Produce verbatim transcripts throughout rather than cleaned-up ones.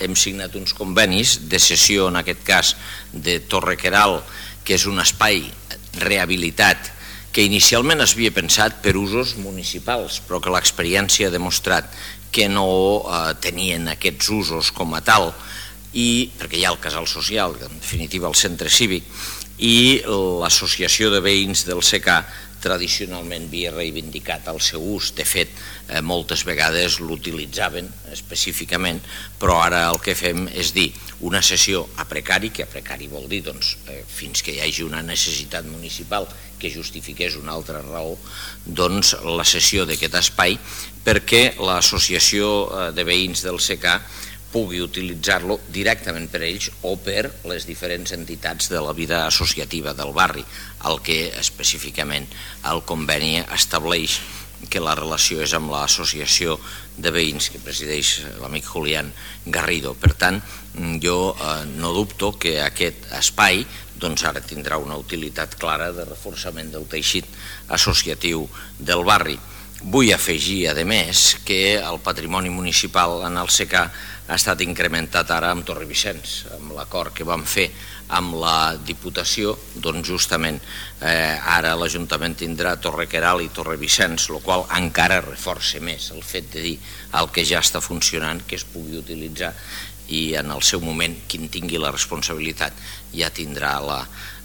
hem signat uns convenis de cessió, en aquest cas, de Torre Queralt, que és un espai rehabilitat que inicialment es havia pensat per usos municipals, però que l'experiència ha demostrat que no eh, tenien aquests usos com a tal, i, perquè hi ha el casal social, en definitiva el centre cívic, i l'associació de veïns del C C A tradicionalment havia reivindicat el seu ús. De fet, eh, moltes vegades l'utilitzaven específicament, però ara el que fem és dir una cessió a precari, que a precari vol dir doncs, eh, fins que hi hagi una necessitat municipal que justifiqués una altra raó, doncs la cessió d'aquest espai perquè l'associació de veïns del C C A pugui utilitzar-lo directament per ells o per les diferents entitats de la vida associativa del barri, el que específicament el conveni estableix que la relació és amb l'associació de veïns que presideix l'amic Julián Garrido. Per tant, jo eh, no dubto que aquest espai doncs ara tindrà una utilitat clara de reforçament del teixit associatiu del barri. Vull afegir, a més, que el patrimoni municipal en el C C A ha estat incrementat ara amb Torre Vicenç, amb l'acord que vam fer amb la Diputació, doncs justament eh, ara l'Ajuntament tindrà Torre Queralt i Torre Vicenç, el qual encara reforça més el fet de dir el que ja està funcionant, que es pugui utilitzar, i en el seu moment, qui en tingui la responsabilitat ja tindrà la,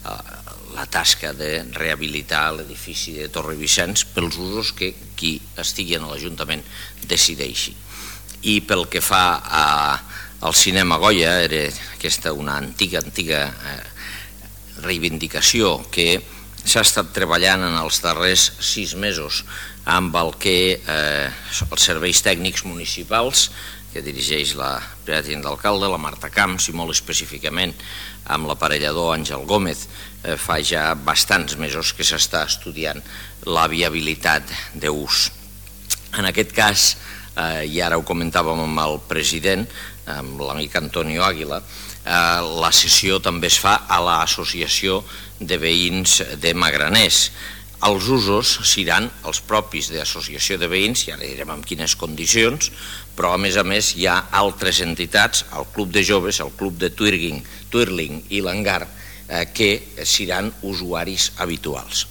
la tasca de rehabilitar l'edifici de Torre Vicenç pels usos que qui estigui en l'Ajuntament decideixi. I pel que fa a, al cinema Goya, era aquesta una antiga, antiga eh, reivindicació que s'ha estat treballant en els darrers sis mesos amb el que eh, els serveis tècnics municipals que dirigeix la primera tinent d'alcalde, la Marta Camps, i molt específicament amb l'aparellador Àngel Gómez, eh, fa ja bastants mesos que s'està estudiant la viabilitat d'ús. En aquest cas, eh, i ara ho comentàvem amb el president, amb l'amic Antonio Àguila, eh, la sessió també es fa a l'Associació de Veïns de Magraners. Els usos seran els propis d'associació de veïns, i ara direm en quines condicions, però a més a més hi ha altres entitats, el Club de Joves, el Club de Twirling, Twirling i l'Hangar, eh, que seran usuaris habituals.